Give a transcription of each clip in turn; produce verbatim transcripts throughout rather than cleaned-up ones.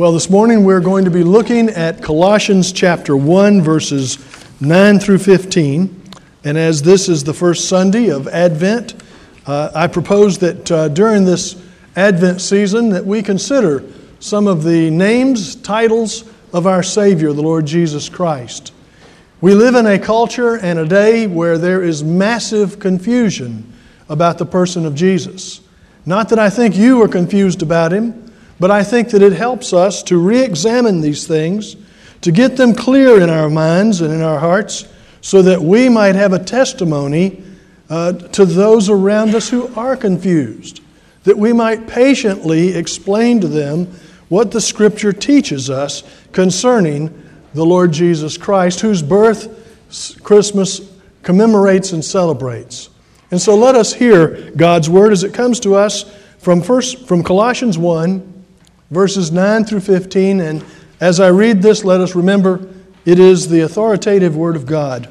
Well, this morning we're going to be looking at Colossians chapter one, verses nine through fifteen. And as this is the first Sunday of Advent, uh, I propose that uh, during this Advent season that we consider some of the names, titles of our Savior, the Lord Jesus Christ. We live in a culture and a day where there is massive confusion about the person of Jesus. Not that I think you are confused about Him, but I think that it helps us to re-examine these things, to get them clear in our minds and in our hearts, so that we might have a testimony uh, to those around us who are confused, that we might patiently explain to them what the Scripture teaches us concerning the Lord Jesus Christ, whose birth Christmas commemorates and celebrates. And so let us hear God's Word as it comes to us from first from Colossians one, verses nine through fifteen, and as I read this, let us remember it is the authoritative Word of God.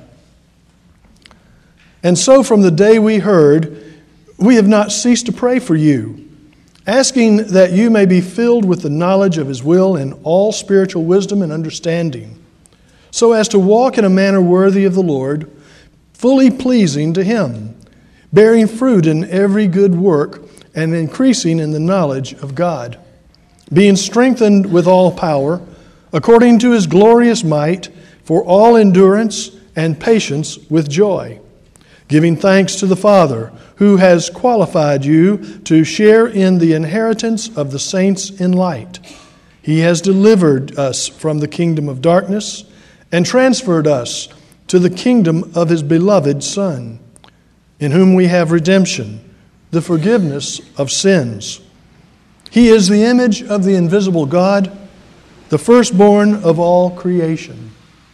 And so from the day we heard, we have not ceased to pray for you, asking that you may be filled with the knowledge of His will in all spiritual wisdom and understanding, so as to walk in a manner worthy of the Lord, fully pleasing to Him, bearing fruit in every good work and increasing in the knowledge of God, being strengthened with all power, according to His glorious might, for all endurance and patience with joy, giving thanks to the Father, who has qualified you to share in the inheritance of the saints in light. He has delivered us from the kingdom of darkness and transferred us to the kingdom of His beloved Son, in whom we have redemption, the forgiveness of sins. He is the image of the invisible God, the firstborn of all creation.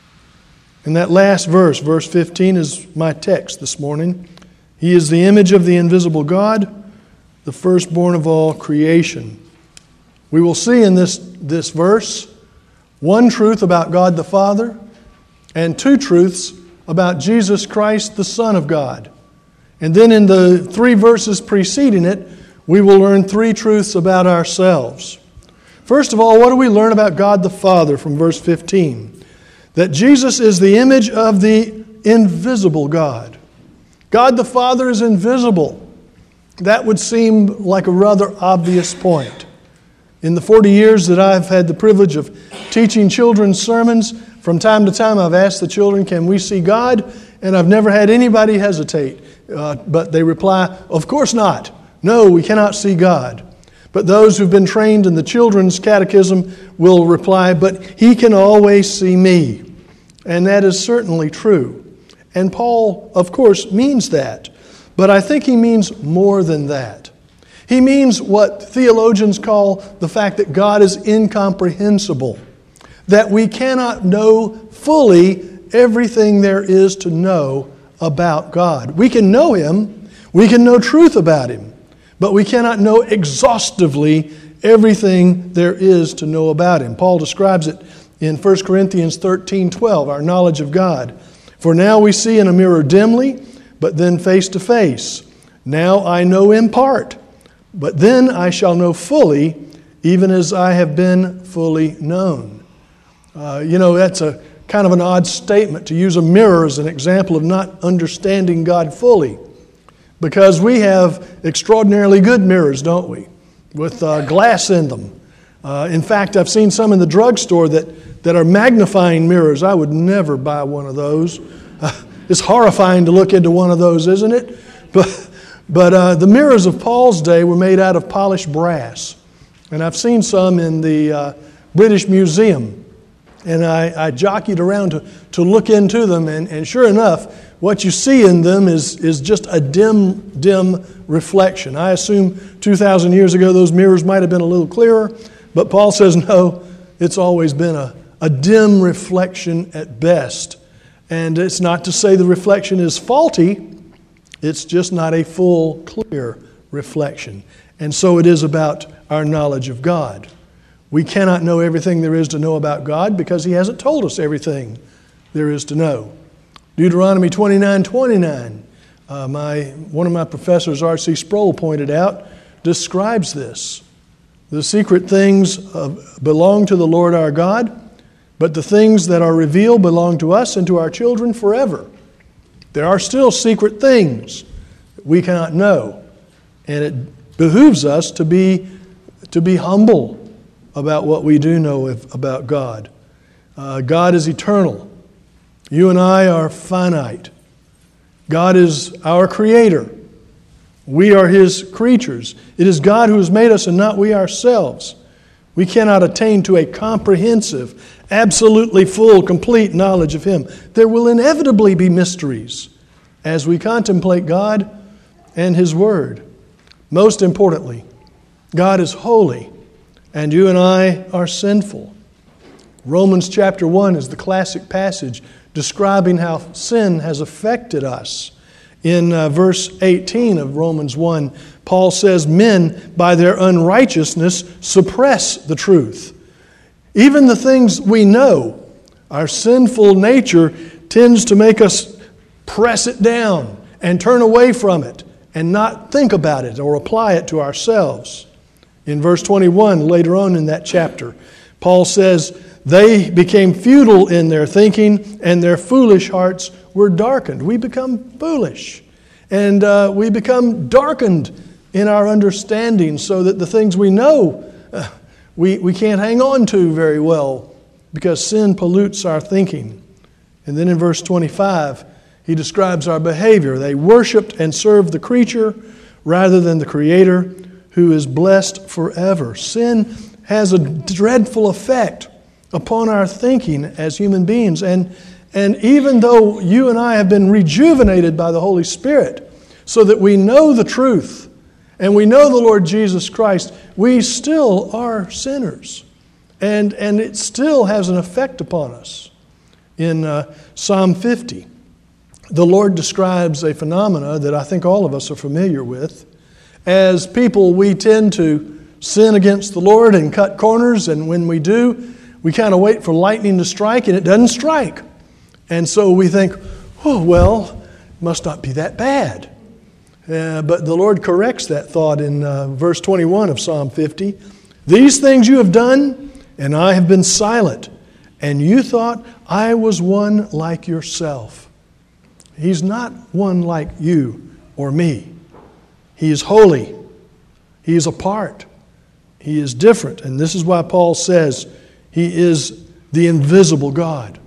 And that last verse, verse fifteen, is my text this morning. He is the image of the invisible God, the firstborn of all creation. We will see in this, this verse one truth about God the Father and two truths about Jesus Christ, the Son of God. And then in the three verses preceding it, we will learn three truths about ourselves. First of all, what do we learn about God the Father from verse fifteen? That Jesus is the image of the invisible God. God the Father is invisible. That would seem like a rather obvious point. In the forty years that I've had the privilege of teaching children's sermons, from time to time I've asked the children, can we see God? And I've never had anybody hesitate. Uh, but they reply, of course not. No, we cannot see God. But those who've been trained in the children's catechism will reply, but He can always see me. And that is certainly true. And Paul, of course, means that. But I think he means more than that. He means what theologians call the fact that God is incomprehensible. That we cannot know fully everything there is to know about God. We can know Him. We can know truth about Him. But we cannot know exhaustively everything there is to know about Him. Paul describes it in First Corinthians thirteen twelve, our knowledge of God. For now we see in a mirror dimly, but then face to face. Now I know in part, but then I shall know fully, even as I have been fully known. Uh, you know, that's a kind of an odd statement to use a mirror as an example of not understanding God fully. Because we have extraordinarily good mirrors, don't we? With uh, glass in them. Uh, in fact, I've seen some in the drugstore that, that are magnifying mirrors. I would never buy one of those. Uh, it's horrifying to look into one of those, isn't it? But, but uh, the mirrors of Paul's day were made out of polished brass. And I've seen some in the uh, British Museum. And I, I jockeyed around to, to look into them, and, and sure enough, what you see in them is, is just a dim, dim reflection. I assume two thousand years ago those mirrors might have been a little clearer, but Paul says no, it's always been a, a dim reflection at best. And it's not to say the reflection is faulty, it's just not a full, clear reflection. And so it is about our knowledge of God. We cannot know everything there is to know about God because He hasn't told us everything there is to know. Deuteronomy twenty-nine twenty-nine, uh, my, one of my professors, R C Sproul, pointed out, describes this. The secret things uh, belong to the Lord our God, but the things that are revealed belong to us and to our children forever. There are still secret things that we cannot know, and it behooves us to be, to be humble about what we do know if, about God. Uh, God is eternal. You and I are finite. God is our Creator. We are His creatures. It is God who has made us and not we ourselves. We cannot attain to a comprehensive, absolutely full, complete knowledge of Him. There will inevitably be mysteries as we contemplate God and His Word. Most importantly, God is holy, and you and I are sinful. Romans chapter one is the classic passage describing how sin has affected us. In uh, verse eighteen of Romans one, Paul says, men by their unrighteousness suppress the truth. Even the things we know, our sinful nature tends to make us press it down and turn away from it and not think about it or apply it to ourselves. In verse twenty-one, later on in that chapter, Paul says, they became futile in their thinking, and their foolish hearts were darkened. We become foolish, and uh, we become darkened in our understanding so that the things we know uh, we, we can't hang on to very well because sin pollutes our thinking. And then in verse twenty-five, he describes our behavior. They worshiped and served the creature rather than the Creator, who is blessed forever. Sin has a dreadful effect upon our thinking as human beings. And, and even though you and I have been rejuvenated by the Holy Spirit so that we know the truth and we know the Lord Jesus Christ, we still are sinners. And, and it still has an effect upon us. In uh, Psalm fifty, the Lord describes a phenomena that I think all of us are familiar with. As people, we tend to sin against the Lord and cut corners, and when we do, we kind of wait for lightning to strike, and it doesn't strike. And so we think, oh, well, it must not be that bad. Uh, but the Lord corrects that thought in uh, verse twenty-one of Psalm fifty. These things you have done, and I have been silent, and you thought I was one like yourself. He's not one like you or me. He is holy. He is apart. He is different. And this is why Paul says He is the invisible God.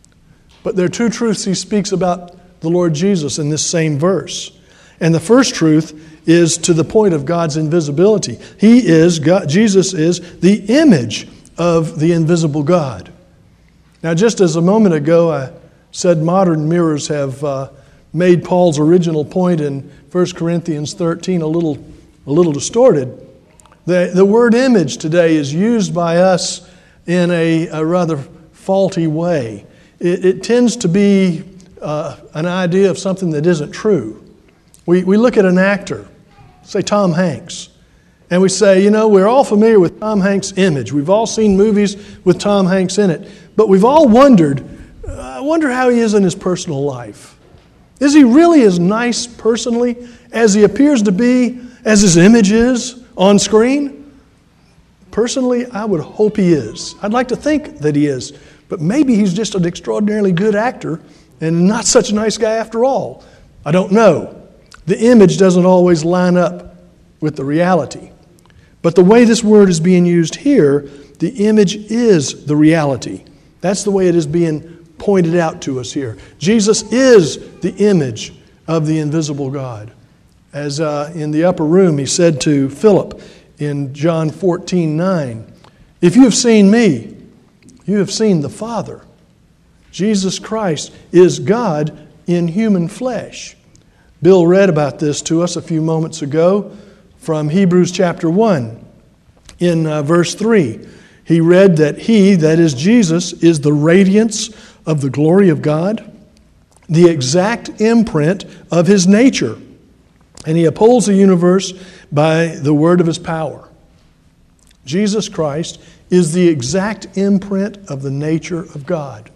But there are two truths he speaks about the Lord Jesus in this same verse. And the first truth is to the point of God's invisibility. He is, God, Jesus is the image of the invisible God. Now, just as a moment ago I said modern mirrors have uh, made Paul's original point in First Corinthians thirteen a little, a little distorted, the, the word image today is used by us in a, a rather faulty way. It, it tends to be uh, an idea of something that isn't true. We, we look at an actor, say Tom Hanks, and we say, you know, we're all familiar with Tom Hanks' image. We've all seen movies with Tom Hanks in it. But we've all wondered, uh, I wonder how he is in his personal life. Is he really as nice personally as he appears to be, as his image is on screen? Personally, I would hope he is. I'd like to think that he is. But maybe he's just an extraordinarily good actor and not such a nice guy after all. I don't know. The image doesn't always line up with the reality. But the way this word is being used here, the image is the reality. That's the way it is being pointed out to us here. Jesus is the image of the invisible God. As uh, in the upper room, he said to Philip in John fourteen nine, if you have seen me, you have seen the Father. Jesus Christ is God in human flesh. Bill read about this to us a few moments ago from Hebrews chapter one. In uh, verse three, he read that he, that is Jesus, is the radiance of the glory of God, the exact imprint of His nature, and He upholds the universe by the word of His power. Jesus Christ is the exact imprint of the nature of God.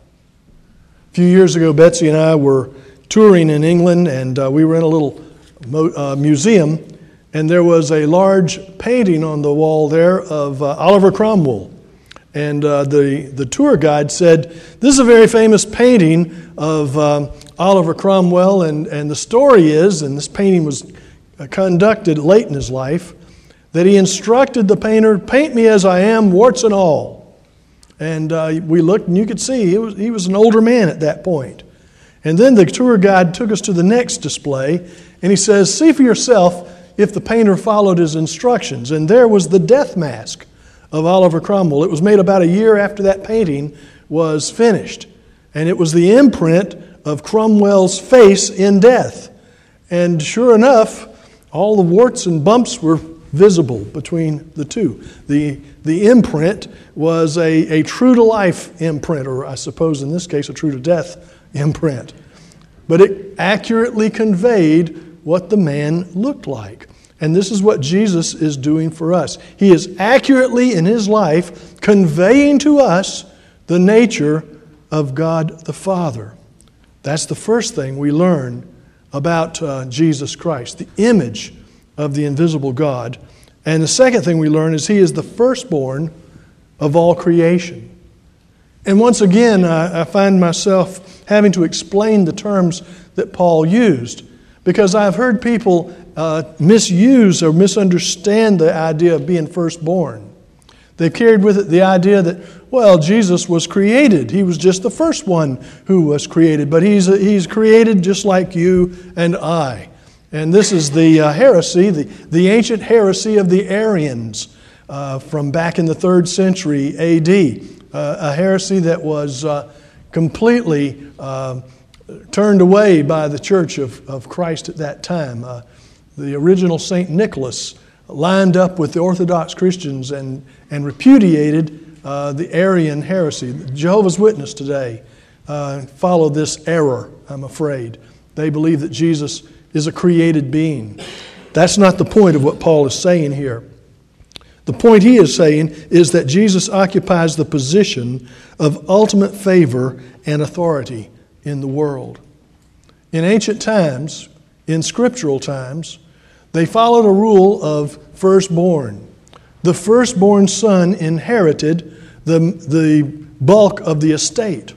A few years ago, Betsy and I were touring in England, and uh, we were in a little mo- uh, museum, and there was a large painting on the wall there of uh, Oliver Cromwell. And uh, the, the tour guide said, this is a very famous painting of um, Oliver Cromwell, and, and the story is, and this painting was conducted late in his life, that he instructed the painter, paint me as I am, warts and all. And uh, we looked, and you could see he was, he was an older man at that point. And then the tour guide took us to the next display, and he says, see for yourself if the painter followed his instructions. And there was the death mask of Oliver Cromwell. It was made about a year after that painting was finished. And it was the imprint of Cromwell's face in death. And sure enough, all the warts and bumps were visible between the two. The, the imprint was a, a true-to-life imprint, or I suppose in this case a true-to-death imprint. But it accurately conveyed what the man looked like. And this is what Jesus is doing for us. He is accurately in His life conveying to us the nature of God the Father. That's the first thing we learn about uh, Jesus Christ, the image of the invisible God. And the second thing we learn is He is the firstborn of all creation. And once again, I, I find myself having to explain the terms that Paul used, because I've heard people uh, misuse or misunderstand the idea of being firstborn. They've carried with it the idea that, well, Jesus was created. He was just the first one who was created, but he's, he's created just like you and I. And this is the uh, heresy, the, the ancient heresy of the Arians uh, from back in the third century A D, uh, a heresy that was uh, completely uh, turned away by the Church of, of Christ at that time. Uh, the original Saint Nicholas lined up with the Orthodox Christians and, and repudiated uh, the Arian heresy. The Jehovah's Witness today uh, follow this error, I'm afraid. They believe that Jesus is a created being. That's not the point of what Paul is saying here. The point he is saying is that Jesus occupies the position of ultimate favor and authority in the world. In ancient times, in scriptural times, they followed a rule of firstborn. The firstborn son inherited the, the bulk of the estate.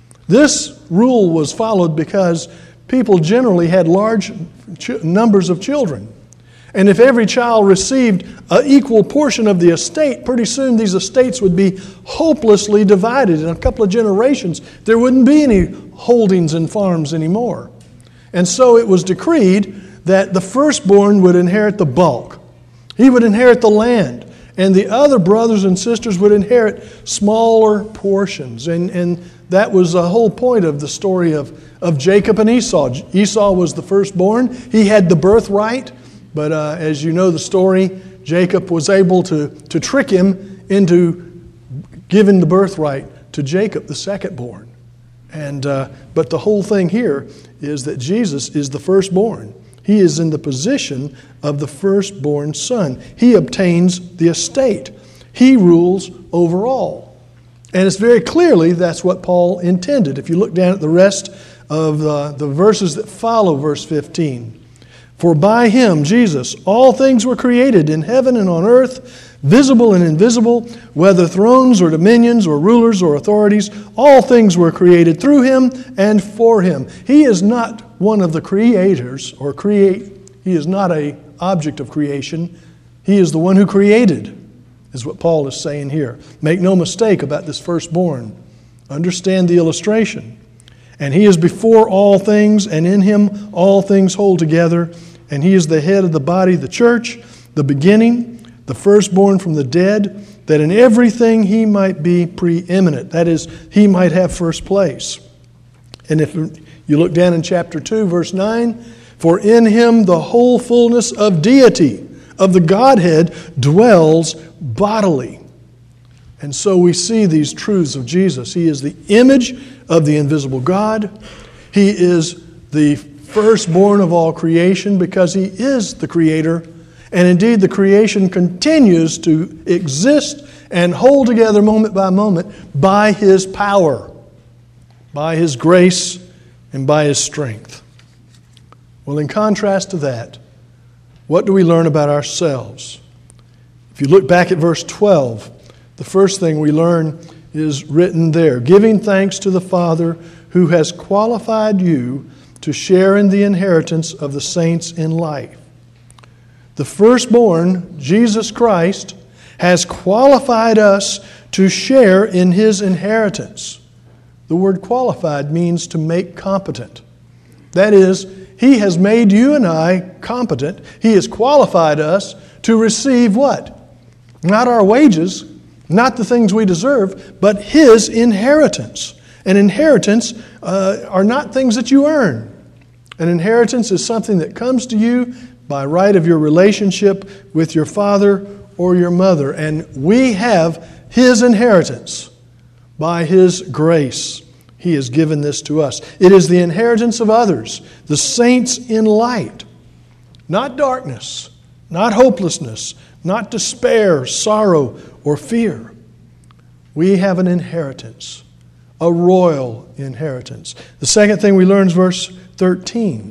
This rule was followed because people generally had large ch- numbers of children. And if every child received an equal portion of the estate, pretty soon these estates would be hopelessly divided. In a couple of generations, there wouldn't be any holdings and farms anymore. And so it was decreed that the firstborn would inherit the bulk. He would inherit the land. And the other brothers and sisters would inherit smaller portions. And, and that was the whole point of the story of, of Jacob and Esau. Esau was the firstborn. He had the birthright. But uh, as you know the story, Jacob was able to, to trick him into giving the birthright to Jacob, the secondborn. And uh, but the whole thing here is that Jesus is the firstborn. He is in the position of the firstborn son. He obtains the estate. He rules over all. And it's very clearly that's what Paul intended. If you look down at the rest of uh, the verses that follow verse fifteen. For by Him, Jesus, all things were created in heaven and on earth, visible and invisible, whether thrones or dominions or rulers or authorities, all things were created through Him and for Him. He is not one of the creators or create. He is not an object of creation. He is the one who created, is what Paul is saying here. Make no mistake about this firstborn. Understand the illustration. And He is before all things, and in Him all things hold together. And He is the head of the body, the church, the beginning, the firstborn from the dead, that in everything He might be preeminent. That is, He might have first place. And if you look down in chapter two, verse nine, for in Him the whole fullness of deity, of the Godhead, dwells bodily. And so we see these truths of Jesus. He is the image of the invisible God. He is the firstborn of all creation because He is the Creator. And indeed, the creation continues to exist and hold together moment by moment by His power, by His grace, and by His strength. Well, in contrast to that, What do we learn about ourselves? If you look back at verse twelve, the first thing we learn is written there. Giving thanks to the Father who has qualified you to share in the inheritance of the saints in light. The firstborn, Jesus Christ, has qualified us to share in His inheritance. The word qualified means to make competent. That is, He has made you and I competent. He has qualified us to receive what? Not our wages, not the things we deserve, but His inheritance. An inheritance uh, are not things that you earn. An inheritance is something that comes to you by right of your relationship with your father or your mother. And we have His inheritance by His grace. He has given this to us. It is the inheritance of others, the saints in light, not darkness, not hopelessness, not despair, sorrow, or fear. We have an inheritance, a royal inheritance. The second thing we learn is verse thirteen.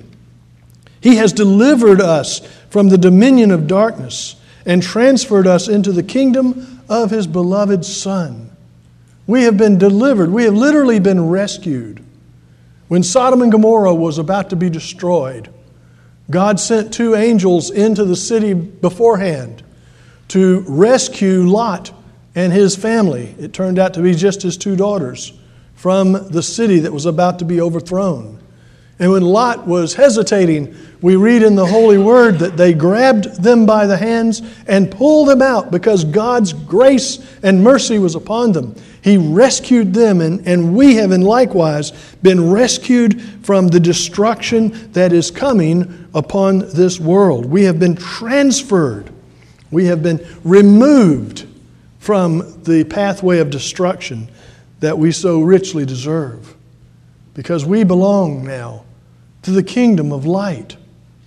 He has delivered us from the dominion of darkness and transferred us into the kingdom of His beloved Son. We have been delivered. We have literally been rescued. When Sodom and Gomorrah was about to be destroyed, God sent two angels into the city beforehand to rescue Lot and his family. It turned out to be just his two daughters from the city that was about to be overthrown. And when Lot was hesitating, we read in the Holy Word that they grabbed them by the hands and pulled them out because God's grace and mercy was upon them. He rescued them, and, and we have in likewise been rescued from the destruction that is coming upon this world. We have been transferred. We have been removed from the pathway of destruction that we so richly deserve, because we belong now to the kingdom of light.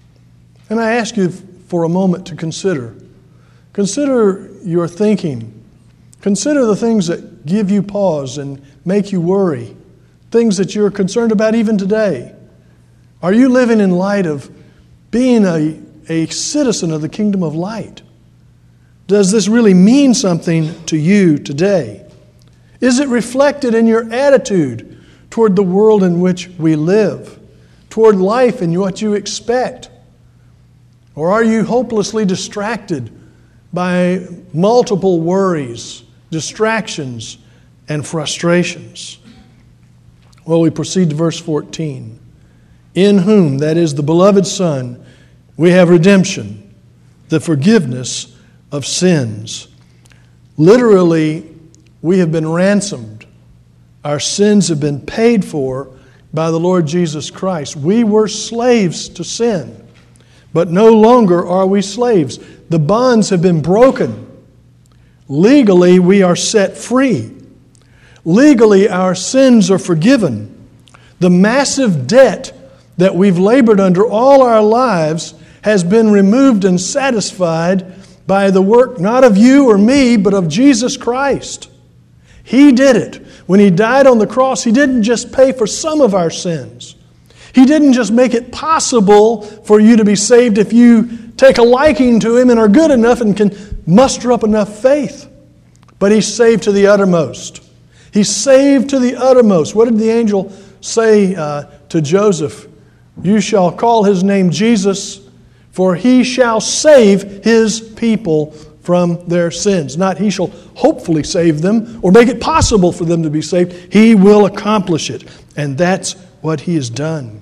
And I ask you for a moment to consider. Consider your thinking. Consider the things that give you pause and make you worry, things that you're concerned about even today. Are you living in light of being a, a citizen of the kingdom of light? Does this really mean something to you today? Is it reflected in your attitude toward the world in which we live, toward life and what you expect? Or are you hopelessly distracted by multiple worries, distractions, and frustrations? Well, we proceed to verse fourteen. In whom, that is the beloved Son, we have redemption, the forgiveness of sins. Literally, we have been ransomed. Our sins have been paid for by the Lord Jesus Christ. We were slaves to sin, but no longer are we slaves. The bonds have been broken. Legally, we are set free. Legally, our sins are forgiven. The massive debt that we've labored under all our lives has been removed and satisfied by the work not of you or me, but of Jesus Christ. He did it. When He died on the cross, He didn't just pay for some of our sins. He didn't just make it possible for you to be saved if you take a liking to Him and are good enough and can muster up enough faith. But He saved to the uttermost. He saved to the uttermost. What did the angel say uh, to Joseph? You shall call His name Jesus, for He shall save His people from their sins. Not He shall hopefully save them or make it possible for them to be saved. He will accomplish it. And that's what He has done.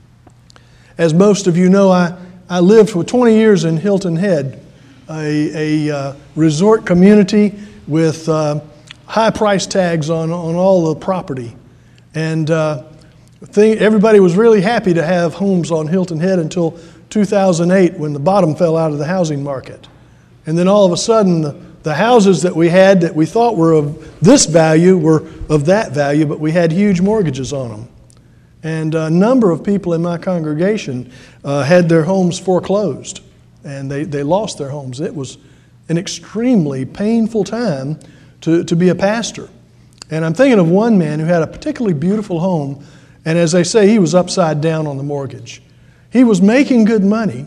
As most of you know, I, I lived for twenty years in Hilton Head, a, a uh, resort community with uh, high price tags on, on all the property. And uh, thing, everybody was really happy to have homes on Hilton Head until two thousand eight, when the bottom fell out of the housing market. And then all of a sudden, the, the houses that we had that we thought were of this value were of that value, but we had huge mortgages on them. And a number of people in my congregation uh, had their homes foreclosed, and they, they lost their homes. It was an extremely painful time to, to be a pastor. And I'm thinking of one man who had a particularly beautiful home, and as they say, he was upside down on the mortgage. He was making good money.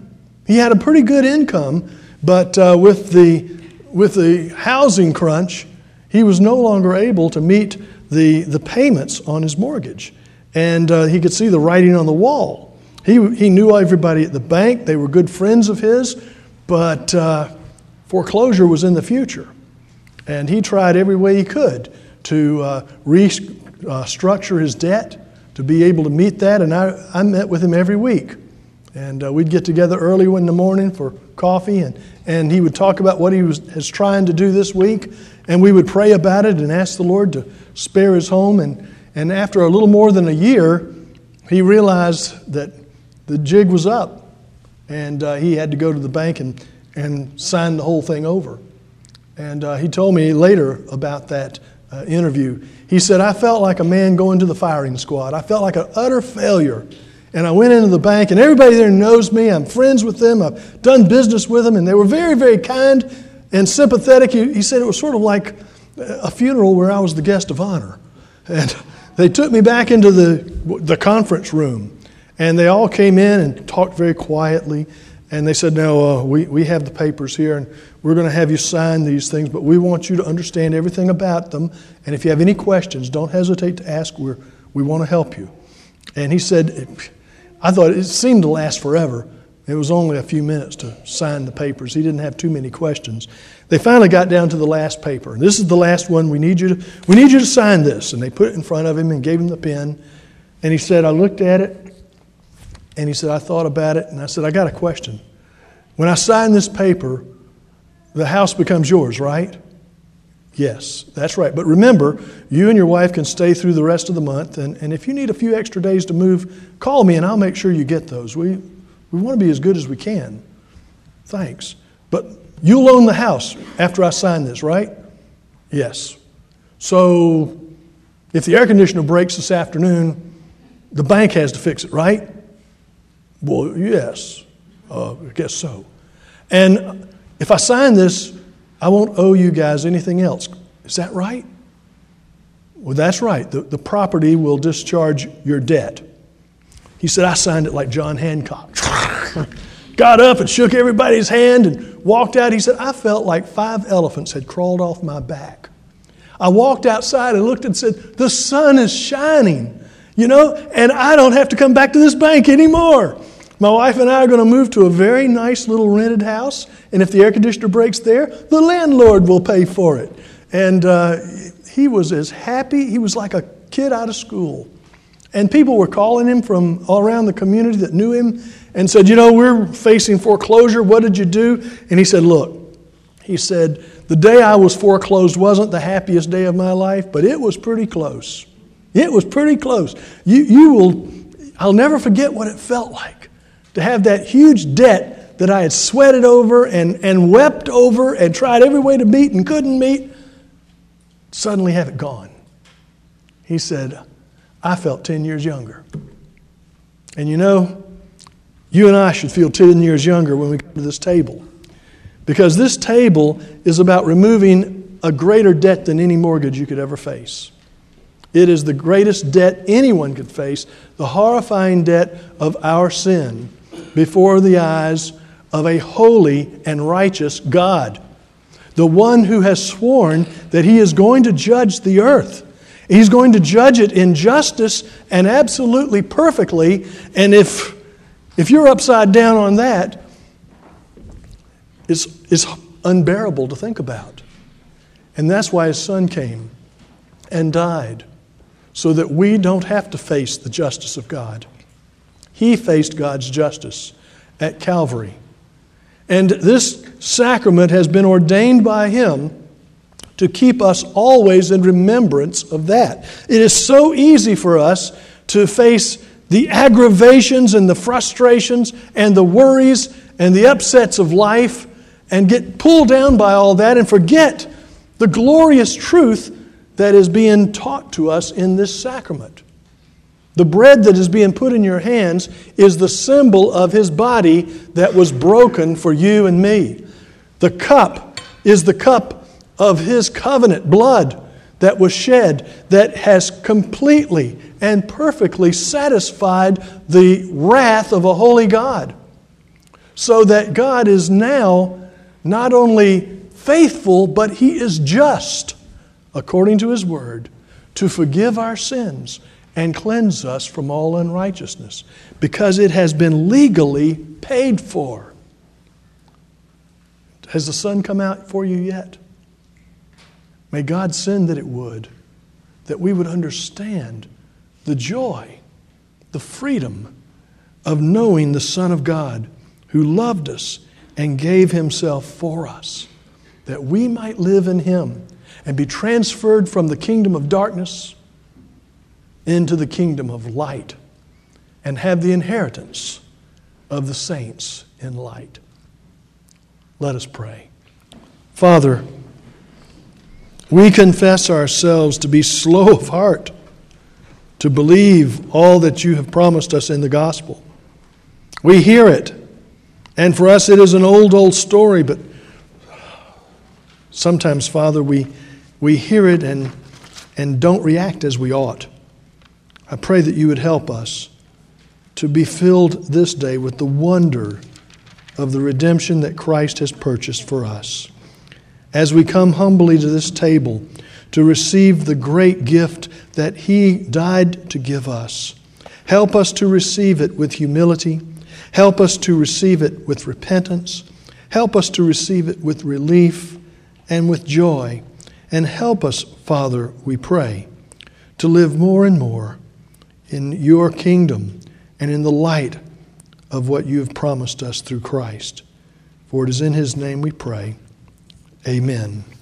He had a pretty good income, but uh, with the with the housing crunch, he was no longer able to meet the, the payments on his mortgage. And uh, he could see the writing on the wall. He, he knew everybody at the bank. They were good friends of his, but uh, foreclosure was in the future. And he tried every way he could to uh, restructure uh, his debt, to be able to meet that. And I, I met with him every week. And uh, we'd get together early in the morning for coffee, and, and he would talk about what he was, was trying to do this week, and we would pray about it and ask the Lord to spare his home. And, and after a little more than a year, he realized that the jig was up, and uh, he had to go to the bank and, and sign the whole thing over. And uh, he told me later about that uh, interview. He said, I felt like a man going to the firing squad. I felt like an utter failure. And I went into the bank, and everybody there knows me. I'm friends with them. I've done business with them, and they were very, very kind and sympathetic. He, he said it was sort of like a funeral where I was the guest of honor. And they took me back into the, the conference room, and they all came in and talked very quietly. And they said, no, uh, we, we have the papers here, and we're going to have you sign these things, but we want you to understand everything about them. And if you have any questions, don't hesitate to ask. We're, we want to help you. And he said, I thought it seemed to last forever. It was only a few minutes to sign the papers. He didn't have too many questions. They finally got down to the last paper. This is the last one. We need you to, we need you to sign this. And they put it in front of him and gave him the pen. And he said, I looked at it, and he said, I thought about it. And I said, I got a question. When I sign this paper, the house becomes yours, right? Yes, that's right. But remember, you and your wife can stay through the rest of the month. And, and if you need a few extra days to move, call me and I'll make sure you get those. We, we want to be as good as we can. Thanks. But you'll own the house after I sign this, right? Yes. So if the air conditioner breaks this afternoon, the bank has to fix it, right? Well, yes. Uh, I guess so. And if I sign this, I won't owe you guys anything else. Is that right? Well, that's right. The, the property will discharge your debt. He said, I signed it like John Hancock. Got up and shook everybody's hand and walked out. He said, I felt like five elephants had crawled off my back. I walked outside and looked and said, the sun is shining, you know, and I don't have to come back to this bank anymore. My wife and I are going to move to a very nice little rented house, and if the air conditioner breaks there, the landlord will pay for it. And uh, he was as happy, he was like a kid out of school. And people were calling him from all around the community that knew him and said, you know, we're facing foreclosure. What did you do? And he said, look, he said, the day I was foreclosed wasn't the happiest day of my life, but it was pretty close. It was pretty close. You, you will, I'll never forget what it felt like to have that huge debt that I had sweated over and, and wept over and tried every way to meet and couldn't meet, suddenly have it gone. He said, I felt ten years younger. And you know, you and I should feel ten years younger when we come to this table. Because this table is about removing a greater debt than any mortgage you could ever face. It is the greatest debt anyone could face, the horrifying debt of our sin before the eyes of a holy and righteous God. The one who has sworn that He is going to judge the earth. He's going to judge it in justice and absolutely perfectly. And if, if you're upside down on that, it's, it's unbearable to think about. And that's why His Son came and died, so that we don't have to face the justice of God. He faced God's justice at Calvary. And this sacrament has been ordained by Him to keep us always in remembrance of that. It is so easy for us to face the aggravations and the frustrations and the worries and the upsets of life and get pulled down by all that and forget the glorious truth that is being taught to us in this sacrament. The bread that is being put in your hands is the symbol of His body that was broken for you and me. The cup is the cup of His covenant blood that was shed, that has completely and perfectly satisfied the wrath of a holy God. so that God is now not only faithful, but He is just, according to His word, to forgive our sins and cleanse us from all unrighteousness, because it has been legally paid for. Has the sun come out for you yet? May God send that it would, that we would understand the joy, the freedom of knowing the Son of God who loved us and gave Himself for us, that we might live in Him and be transferred from the kingdom of darkness into the kingdom of light and have the inheritance of the saints in light. Let us pray. Father, we confess ourselves to be slow of heart to believe all that You have promised us in the gospel. We hear it, and for us it is an old, old story, but sometimes, Father, we, we hear it and, and don't react as we ought. I pray that You would help us to be filled this day with the wonder of the redemption that Christ has purchased for us. As we come humbly to this table to receive the great gift that He died to give us, help us to receive it with humility. Help us to receive it with repentance. Help us to receive it with relief and with joy. And help us, Father, we pray, to live more and more in Your kingdom and in the light of what You have promised us through Christ. For it is in His name we pray. Amen.